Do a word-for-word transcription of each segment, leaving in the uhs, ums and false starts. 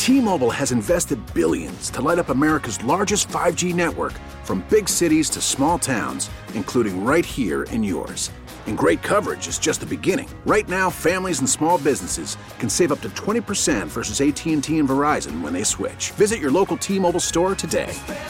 T-Mobile has invested billions to light up America's largest five G network, from big cities to small towns, including right here in yours. And great coverage is just the beginning. Right now, families and small businesses can save up to twenty percent versus A T and T and Verizon when they switch. Visit your local T-Mobile store today.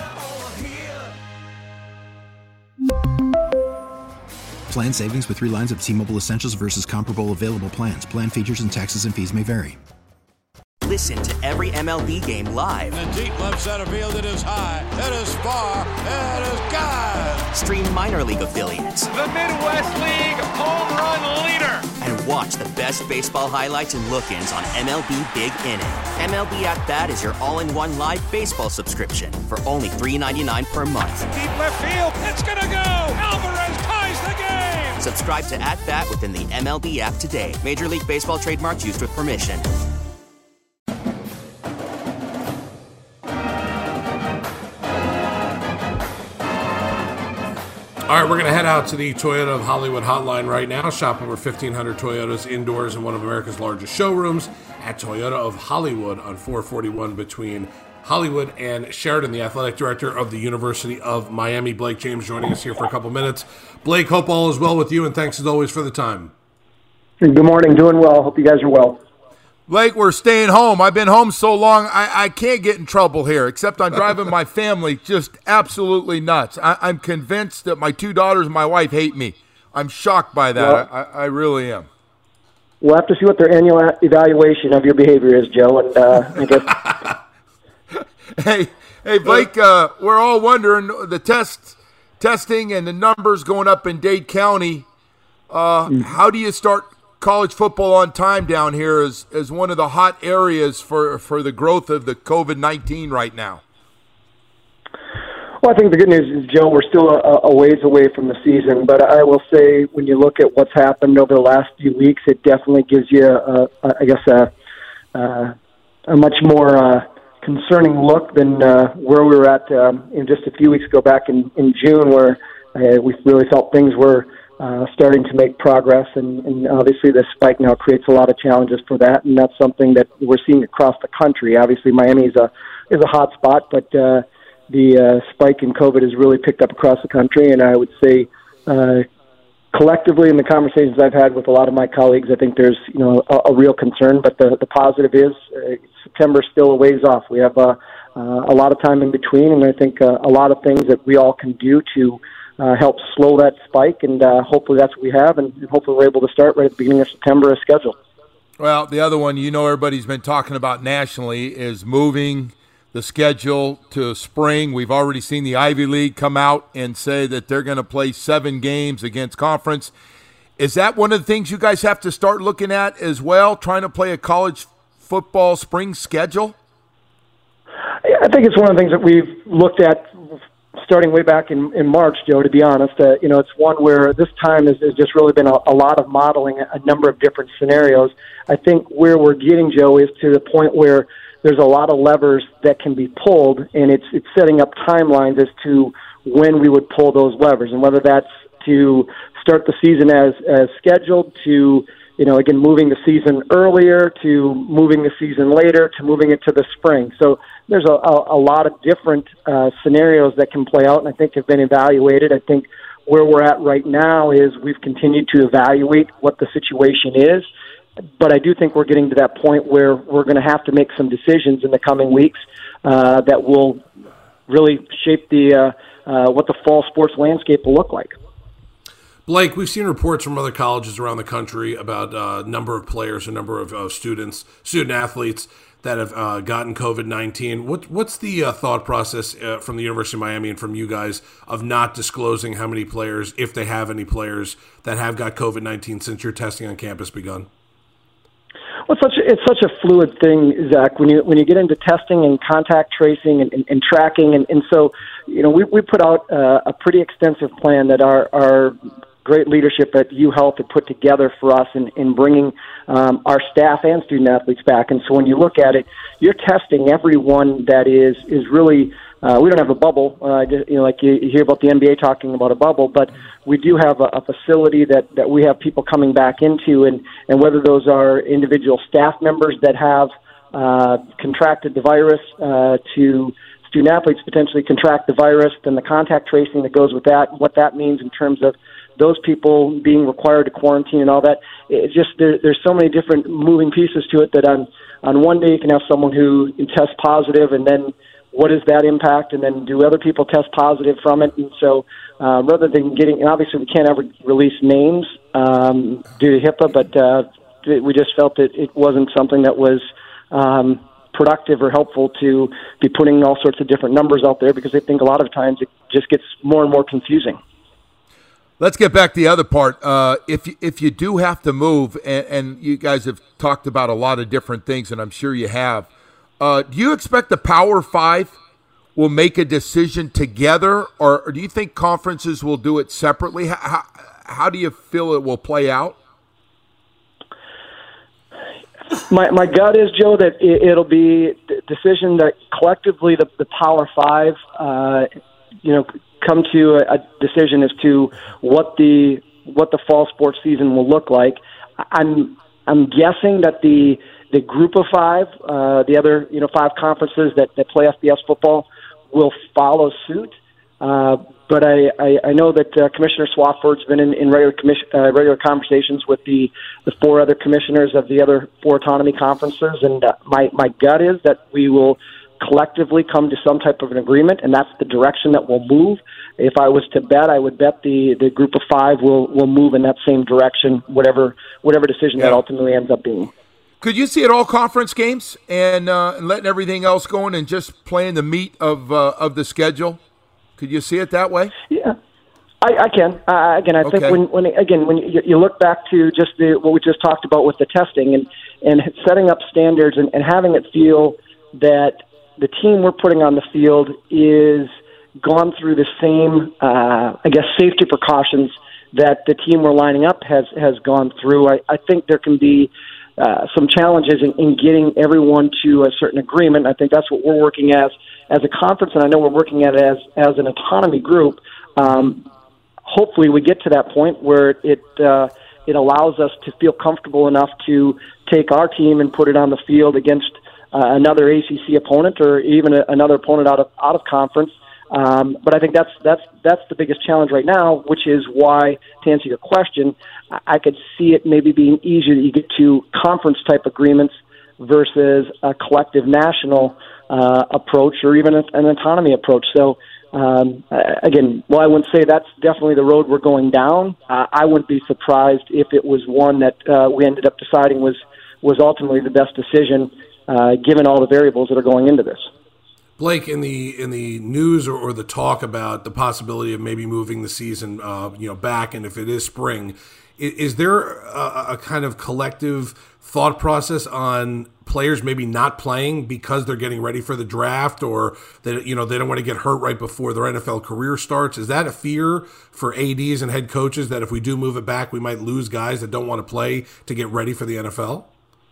Plan savings with three lines of T-Mobile Essentials versus comparable available plans. Plan features and taxes and fees may vary. Listen to every M L B game live. In the deep left center field, it is high, it is far, it is gone. Stream minor league affiliates. The Midwest League home run leader. And watch the best baseball highlights and look-ins on M L B Big Inning. M L B At Bat is your all-in-one live baseball subscription for only three dollars and ninety-nine cents per month. Deep left field, it's gonna go. Alvarez ties the game. Subscribe to At Bat within the M L B app today. Major League Baseball trademarks used with permission. All right, we're going to head out to the Toyota of Hollywood hotline right now. Shop over fifteen hundred Toyotas indoors in one of America's largest showrooms at Toyota of Hollywood on four forty-one between Hollywood and Sheridan. The athletic director of the University of Miami, Blake James, joining us here for a couple minutes. Blake, hope all is well with you, and thanks as always for the time. Good morning. Doing well. Hope you guys are well. Blake, we're staying home. I've been home so long, I, I can't get in trouble here, except I'm driving my family just absolutely nuts. I, I'm convinced that my two daughters and my wife hate me. I'm shocked by that. Well, I, I really am. We'll have to see what their annual evaluation of your behavior is, Joe. And uh, I guess. hey, hey, Blake, uh, we're all wondering the test, testing and the numbers going up in Dade County. Uh, mm. How do you start college football on time down here as, as one of the hot areas for, for the growth of the covid nineteen right now? Well, I think the good news is, Joe, we're still a, a ways away from the season, but I will say when you look at what's happened over the last few weeks, it definitely gives you, a, a, I guess, a, a, a much more uh, concerning look than uh, where we were at um, in just a few weeks ago back in, in June, where uh, we really felt things were Uh, starting to make progress, and, and obviously the spike now creates a lot of challenges for that, and that's something that we're seeing across the country. Obviously, Miami is a is a hot spot, but uh, the uh, spike in COVID has really picked up across the country, and I would say uh, collectively in the conversations I've had with a lot of my colleagues, I think there's you know a, a real concern, but the, the positive is uh, September's still a ways off. We have uh, uh, a lot of time in between, and I think uh, a lot of things that we all can do to Uh, help slow that spike, and uh, hopefully that's what we have, and hopefully we're able to start right at the beginning of September as scheduled. Well, the other one you know everybody's been talking about nationally is moving the schedule to spring. We've already seen the Ivy League come out and say that they're going to play seven games against conference. Is that one of the things you guys have to start looking at as well, trying to play a college football spring schedule? I think it's one of the things that we've looked at starting way back in, in March, Joe, to be honest. Uh, you know, it's one where this time has, has just really been a, a lot of modeling a number of different scenarios. I think where we're getting, Joe, is to the point where there's a lot of levers that can be pulled, and it's it's setting up timelines as to when we would pull those levers, and whether that's to start the season as, as scheduled, to you know, again, moving the season earlier, to moving the season later, to moving it to the spring. So there's a, a, a lot of different uh, scenarios that can play out, and I think have been evaluated. I think where we're at right now is we've continued to evaluate what the situation is, but I do think we're getting to that point where we're going to have to make some decisions in the coming weeks uh, that will really shape the uh, uh, what the fall sports landscape will look like. Blake, we've seen reports from other colleges around the country about a uh, number of players, a number of uh, students, student athletes that have uh, gotten covid nineteen. What, what's the uh, thought process uh, from the University of Miami and from you guys of not disclosing how many players, if they have any players, that have got covid nineteen since your testing on campus begun? Well, it's such a, it's such a fluid thing, Zach, when you when you get into testing and contact tracing and, and, and tracking. And, and so, you know, we, we put out uh, a pretty extensive plan that our, our great leadership at UHealth had put together for us in, in bringing um, our staff and student athletes back. And so when you look at it, you're testing everyone that is is really uh, we don't have a bubble, uh, you know, like you, you hear about the N B A talking about a bubble, but we do have a, a facility that, that we have people coming back into, and, and whether those are individual staff members that have uh, contracted the virus uh, to student athletes potentially contract the virus, then the contact tracing that goes with that, what that means in terms of those people being required to quarantine and all that. It's just there, there's so many different moving pieces to it that on, on one day you can have someone who tests positive, and then what is that impact, and then do other people test positive from it? And so uh, rather than getting, and obviously we can't ever release names um, due to HIPAA, but uh, we just felt that it wasn't something that was um, productive or helpful to be putting all sorts of different numbers out there, because I think a lot of times it just gets more and more confusing. Let's get back to the other part. Uh, if, you, if you do have to move, and, and you guys have talked about a lot of different things, and I'm sure you have, uh, do you expect the Power Five will make a decision together, or, or do you think conferences will do it separately? How, how, how do you feel it will play out? My my gut is, Joe, that it, it'll be a decision that collectively the, the Power Five, uh, you know, come to a, a decision as to what the what the fall sports season will look like. I'm I'm guessing that the the group of five, uh, the other you know five conferences that, that play F B S football, will follow suit. Uh, but I, I, I know that uh, Commissioner Swafford's been in, in regular commission, uh, regular conversations with the, the four other commissioners of the other four autonomy conferences, and uh, my, my gut is that we will collectively come to some type of an agreement, and that's the direction that we'll move. If I was to bet, I would bet the, the group of five will, will move in that same direction, whatever whatever decision yeah. that ultimately ends up being. Could you see it all conference games and, uh, and letting everything else go in and just playing the meat of uh, of the schedule? Could you see it that way? Yeah, I, I can. Uh, again, I okay. think when, when again when you, you look back to just the, what we just talked about with the testing and, and setting up standards and, and having it feel that the team we're putting on the field is gone through the same, uh, I guess, safety precautions that the team we're lining up has has gone through. I, I think there can be uh, some challenges in, in getting everyone to a certain agreement. I think that's what we're working as as a conference, and I know we're working at it as as an autonomy group. Um, hopefully, we get to that point where it uh, it allows us to feel comfortable enough to take our team and put it on the field against uh, another A C C opponent or even a, another opponent out of out of conference. Um, but I think that's that's that's the biggest challenge right now, which is why, to answer your question, I, I could see it maybe being easier that you get to conference type agreements versus a collective national uh, approach or even a, an autonomy approach. So um, again, while I wouldn't say that's definitely the road we're going down, uh, I wouldn't be surprised if it was one that uh, we ended up deciding was was ultimately the best decision, uh, given all the variables that are going into this. Blake, in the in the news or, or the talk about the possibility of maybe moving the season, uh, you know, back, and if it is spring, is, is there a, a kind of collective thought process on players maybe not playing because they're getting ready for the draft, or that you know they don't want to get hurt right before their N F L career starts? Is that a fear for A Ds and head coaches that if we do move it back, we might lose guys that don't want to play to get ready for the N F L?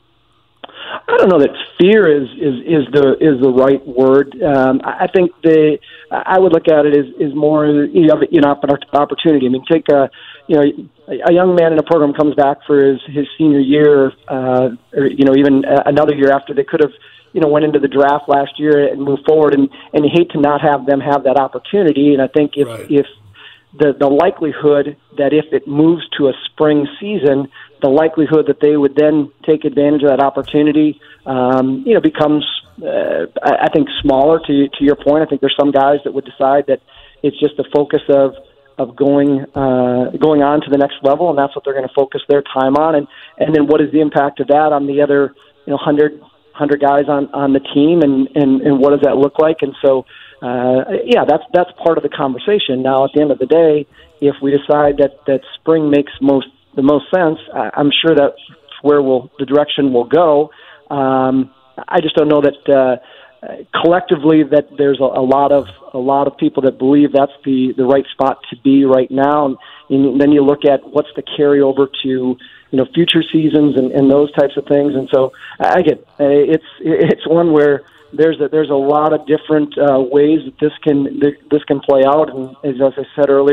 I don't know that fear is, is, is the is the right word. Um, I think the I would look at it as, as more you know, you know opportunity. I mean, take a you know a young man in a program comes back for his, his senior year, uh, or you know even another year after they could have you know went into the draft last year and moved forward, and, and you hate to not have them have that opportunity. And I think if right. if the the likelihood that if it moves to a spring season, the likelihood that they would then take advantage of that opportunity, um, you know, becomes, uh, I think, smaller. To to your point, I think there's some guys that would decide that it's just the focus of of going uh, going on to the next level, and that's what they're going to focus their time on. And and then what is the impact of that on the other, you know, hundred hundred guys on, on the team, and, and, and what does that look like? And so, uh, yeah, that's that's part of the conversation. Now, at the end of the day, if we decide that, that spring makes most the most sense, I'm sure that's where we'll, the direction will go. Um, I just don't know that uh, collectively that there's a, a lot of a lot of people that believe that's the, the right spot to be right now. And, and then you look at what's the carryover to you know future seasons and, and those types of things. And so again, it's it's one where there's a, there's a lot of different uh, ways that this can this can play out. And as I said earlier,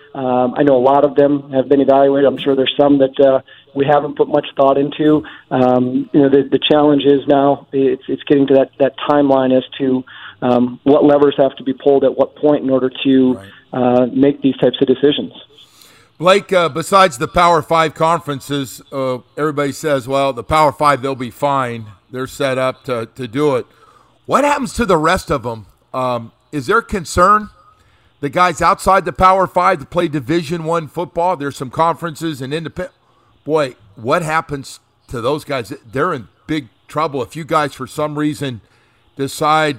Um, I know a lot of them have been evaluated. I'm sure there's some that uh, we haven't put much thought into. Um, you know, the, the challenge is now it's, it's getting to that, that timeline as to um, what levers have to be pulled at what point in order to right. uh, make these types of decisions. Blake, uh, besides the Power Five conferences, uh, everybody says, well, the Power Five, they'll be fine. They're set up to, to do it. What happens to the rest of them? Um, is there concern? The guys outside the Power Five that play Division One football, there's some conferences and independent. Boy, what happens to those guys? They're in big trouble. If you guys, for some reason, decide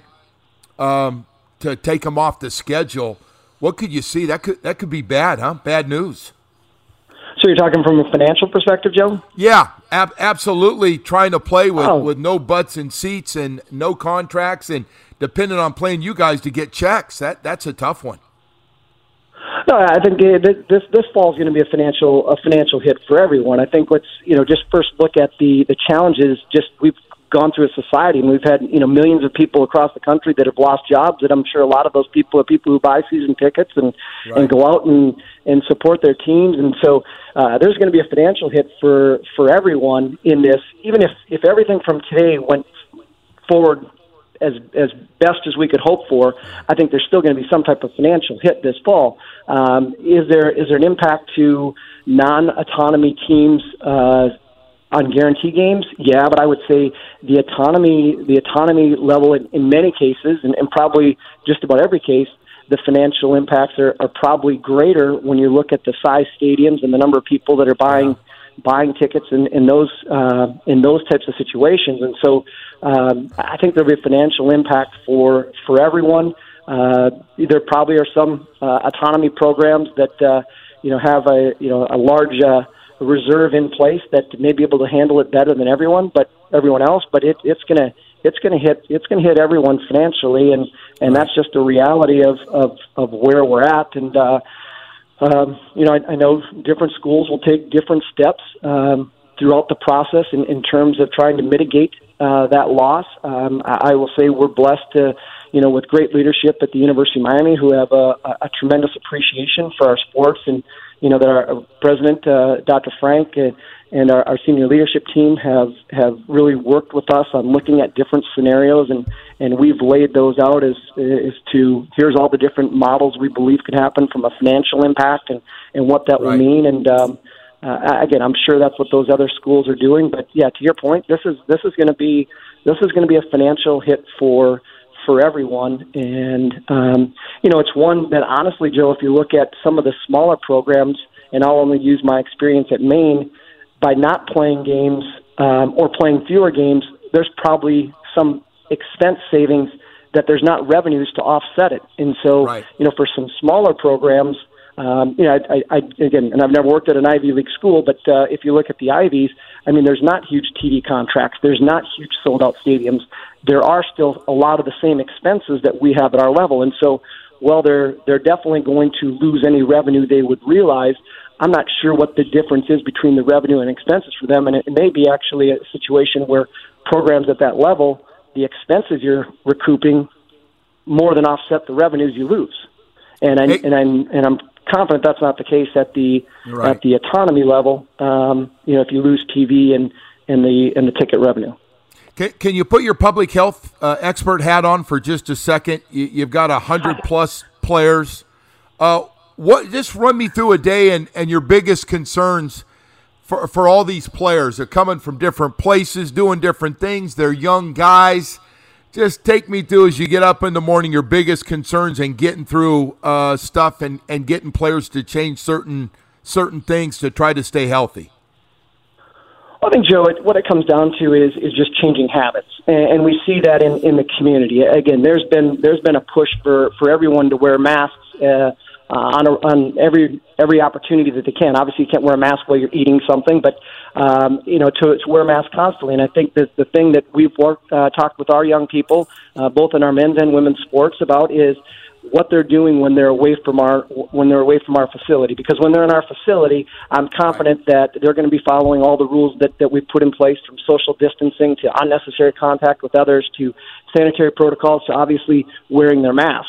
um, to take them off the schedule, what could you see? That could that could be bad, huh? Bad news. So you're talking from a financial perspective, Joe? Yeah, ab- absolutely. Trying to play with, oh. with no butts and seats and no contracts and depending on playing you guys to get checks. That that's a tough one. No, I think this this fall is going to be a financial a financial hit for everyone. I think let's you know just first look at the the challenges. Just we've gone through a society, and we've had you know millions of people across the country that have lost jobs. And I'm sure a lot of those people are people who buy season tickets and right. and go out and and support their teams. And so uh, there's going to be a financial hit for for everyone in this. Even if if everything from today went forward as as best as we could hope for, I think there's still going to be some type of financial hit this fall. Um, is there is there an impact to non-autonomy teams uh, on guarantee games? Yeah, but I would say the autonomy the autonomy level in, in many cases, and, and probably just about every case, the financial impacts are, are probably greater when you look at the size stadiums and the number of people that are buying buying tickets in, in those uh, in those types of situations. And so um, I think there'll be a financial impact for for everyone. Uh, there probably are some uh, autonomy programs that uh, you know have a you know a large uh, reserve in place that may be able to handle it better than everyone, but everyone else. But it, it's gonna it's gonna hit it's gonna hit everyone financially, and, and that's just a reality of, of, of where we're at. And uh, um, you know I, I know different schools will take different steps um, throughout the process in, in terms of trying to mitigate uh, that loss. Um, I, I will say we're blessed to. You know, with great leadership at the University of Miami, who have a, a tremendous appreciation for our sports, and you know that our president, uh, Doctor Frank, uh, and our, our senior leadership team have have really worked with us on looking at different scenarios, and, and we've laid those out as as to here's all the different models we believe could happen from a financial impact and, and what that right. will mean. And um, uh, again, I'm sure that's what those other schools are doing. But yeah, to your point, this is this is going to be this is going to be a financial hit for. for everyone. And, um, you know, it's one that honestly, Joe, if you look at some of the smaller programs, and I'll only use my experience at Maine, by not playing games um, or playing fewer games, there's probably some expense savings that there's not revenues to offset it. And so, right. you know, for some smaller programs, um, you know, I, I, I, again, and I've never worked at an Ivy League school, but uh, if you look at the Ivies, I mean, there's not huge T V contracts. There's not huge sold-out stadiums. There are still a lot of the same expenses that we have at our level. And so, while they're they're definitely going to lose any revenue they would realize, I'm not sure what the difference is between the revenue and expenses for them. And it may be actually a situation where programs at that level, the expenses you're recouping more than offset the revenues you lose. And I, hey. and I'm and I'm confident that's not the case at the right. at the autonomy level. Um, you know, if you lose T V and, and the and the ticket revenue. Can, can you put your public health uh, expert hat on for just a second? You, you've got a hundred plus players. Uh, what? Just run me through a day and, and your biggest concerns for for all these players. They're coming from different places, doing different things. They're young guys. Just take me through as you get up in the morning your biggest concerns and getting through uh, stuff and, and getting players to change certain certain things to try to stay healthy. I think, Joe, it, what it comes down to is is just changing habits, and, and we see that in, in the community. Again, there's been there's been a push for, for everyone to wear masks uh, on a, on every every opportunity that they can. Obviously, you can't wear a mask while you're eating something, but um, you know to, to wear a mask constantly. And I think that the thing that we've worked, uh, talked with our young people, uh, both in our men's and women's sports, about is what they're doing when they're away from our when they're away from our facility. Because when they're in our facility, I'm confident that they're going to be following all the rules that, that we've put in place, from social distancing to unnecessary contact with others to sanitary protocols to obviously wearing their mask.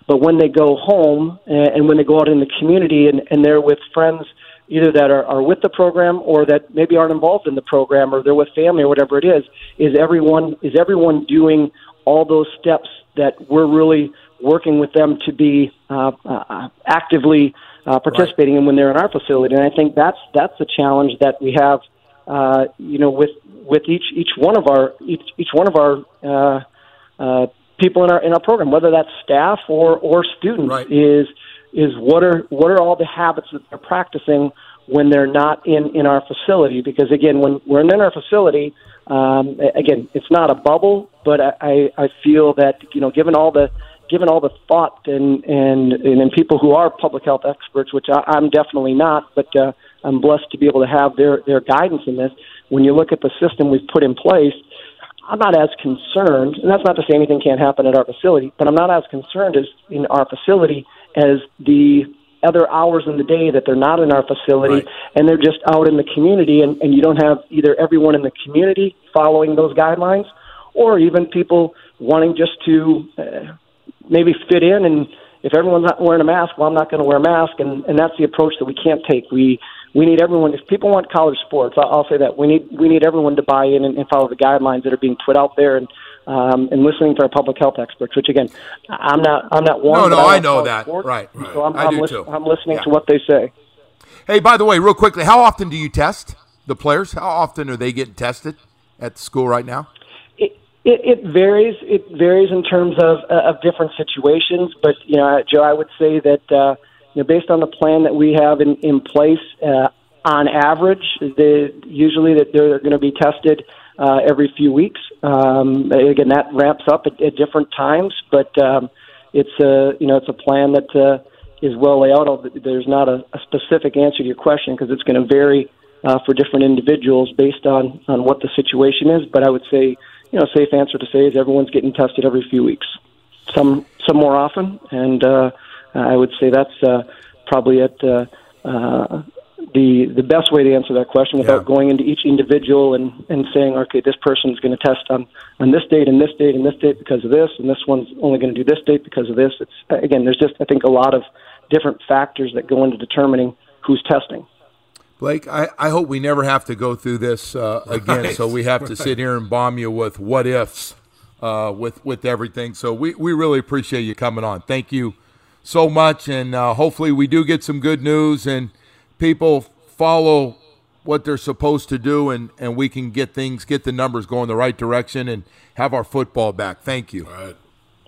but when they go home and, and when they go out in the community and, and they're with friends either that are, are with the program or that maybe aren't involved in the program, or they're with family or whatever it is, is everyone is everyone doing all those steps that we're really working with them to be uh, uh, actively uh, participating right. in when they're in our facility. And I think that's that's the challenge that we have, uh, you know, with with each each one of our each each one of our uh, uh, people in our in our program, whether that's staff or or students, right. is is what are what are all the habits that they're practicing when they're not in, in our facility? Because, again, when we're in our facility, um, again, it's not a bubble, but I, I feel that, you know, given all the given all the thought and, and, and people who are public health experts, which I, I'm definitely not, but uh, I'm blessed to be able to have their, their guidance in this. When you look at the system we've put in place, I'm not as concerned, and that's not to say anything can't happen at our facility, but I'm not as concerned as in our facility as the other hours in the day that they're not in our facility, right. and they're just out in the community, and, and you don't have either everyone in the community following those guidelines, or even people wanting just to uh, maybe fit in, and if everyone's not wearing a mask, well, I'm not going to wear a mask, and, and that's the approach that we can't take. We we need everyone. If people want college sports, I'll, I'll say that we need we need everyone to buy in and, and follow the guidelines that are being put out there, and um, and listening to our public health experts. Which again, I'm not I'm not one. No, no, I, I know that. Sports, right, right. So I'm, I I'm, do lis- too. I'm listening yeah. to what they say. Hey, by the way, real quickly, how often do you test the players? How often are they getting tested at the school right now? It, it, it varies. It varies in terms of uh, of different situations. But you know, Joe, I would say that uh, you know, based on the plan that we have in in place, uh, on average, they, usually that they're going to be tested uh, every few weeks. Um, again, that ramps up at, at different times, but um, it's a you know it's a plan that uh, is well laid out. There's not a, a specific answer to your question because it's going to vary uh, for different individuals based on, on what the situation is. But I would say, you know, safe answer to say is everyone's getting tested every few weeks. Some some more often, and uh, I would say that's uh, probably at uh, uh, the the best way to answer that question without yeah. going into each individual and, and saying, okay, this person is going to test on, on this date and this date and this date because of this, and this one's only going to do this date because of this. It's again, there's just I think a lot of different factors that go into determining who's testing. Blake, I, I hope we never have to go through this uh, again, right. so we have to sit here and bomb you with what ifs uh, with with everything. So we, we really appreciate you coming on. Thank you so much, and uh, hopefully we do get some good news and people follow what they're supposed to do, and, and we can get things, get the numbers going the right direction and have our football back. Thank you. All right.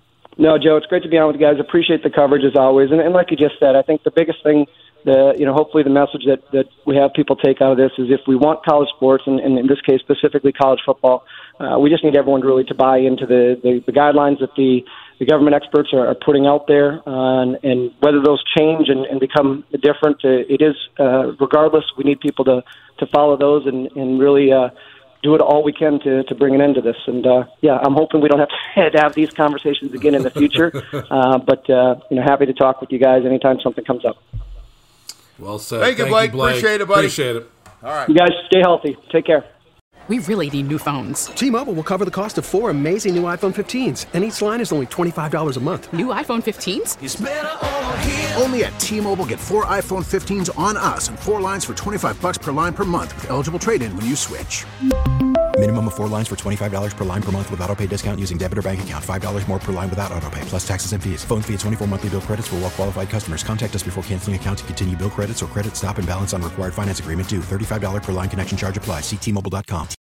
No, Joe, it's great to be on with you guys. Appreciate the coverage as always. And, and like you just said, I think the biggest thing, the you know, hopefully the message that, that we have people take out of this is if we want college sports, and, and in this case specifically college football, uh, we just need everyone really to buy into the, the, the guidelines that the the government experts are, are putting out there, uh, and, and whether those change and, and become different, uh, it is, uh, regardless, we need people to, to follow those and, and really uh, do it all we can to, to bring an end to this. And, uh, yeah, I'm hoping we don't have to, to have these conversations again in the future, uh, but, uh, you know, happy to talk with you guys anytime something comes up. Well said. Thank you, Thank Blake. you, Blake. Appreciate it, buddy. Appreciate it. All right. You guys stay healthy. Take care. We really need new phones. T-Mobile will cover the cost of four amazing new iPhone fifteens, and each line is only twenty-five dollars a month. New iPhone fifteens? It's better over here. Only at T-Mobile, get four iPhone fifteens on us and four lines for twenty-five dollars per line per month with eligible trade-in when you switch. Minimum of four lines for twenty-five dollars per line per month with autopay discount using debit or bank account. five dollars more per line without autopay, plus taxes and fees. Phone fee at twenty-four monthly bill credits for well-qualified customers. Contact us before canceling account to continue bill credits or credit stop and balance on required finance agreement due. thirty-five dollars per line connection charge applies. See T Mobile dot com.